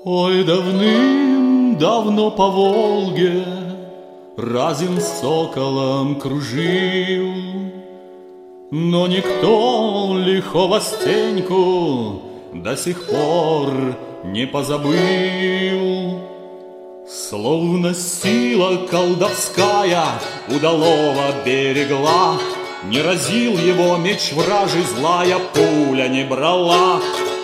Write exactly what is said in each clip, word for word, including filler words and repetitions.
Ой, давным-давно по Волге Разин с соколом кружил, но никто лихого Стеньку до сих пор не позабыл. Словно сила колдовская удалого берегла, не разил его меч вражий, злая пуля не брала.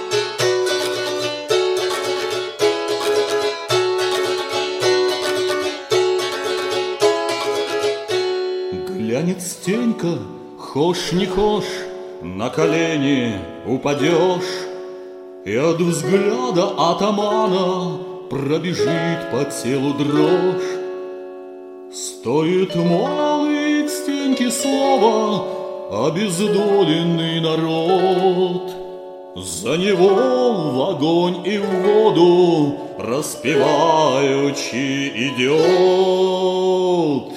Глянет Стенька, хошь не хошь, на колени упадешь, и от взгляда атамана пробежит по телу дрожь. Стоит молвить Стеньке слово обездоленный народ, за него в огонь и в воду распеваючи идет.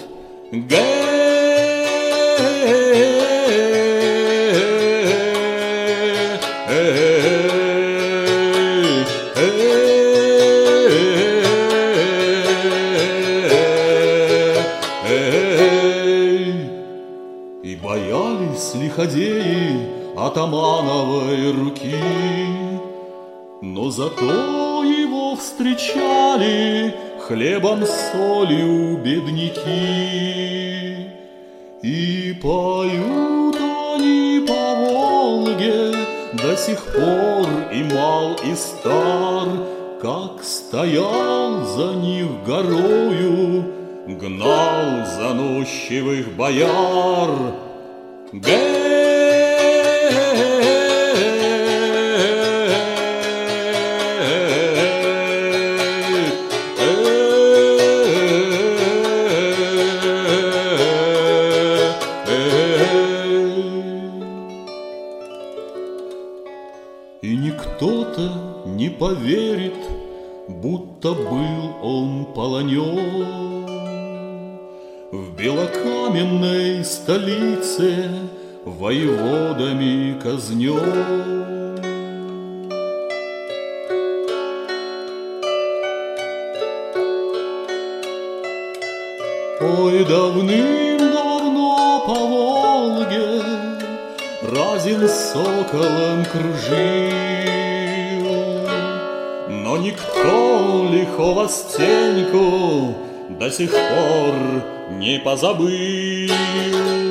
И боялись лиходеи атамановой руки, но зато его встречали хлебом с солью бедняки. И поют они по Волге до сих пор и мал, и стар, как стоял за них горою, гнал заносчивых бояр. И никто-то не поверит, будто был он полонен в белокаменной столице, воеводами казнен. Ой, давным-давно по Волге Разин с соколом кружил, но никто лихого Стеньку до сих пор не позабыл.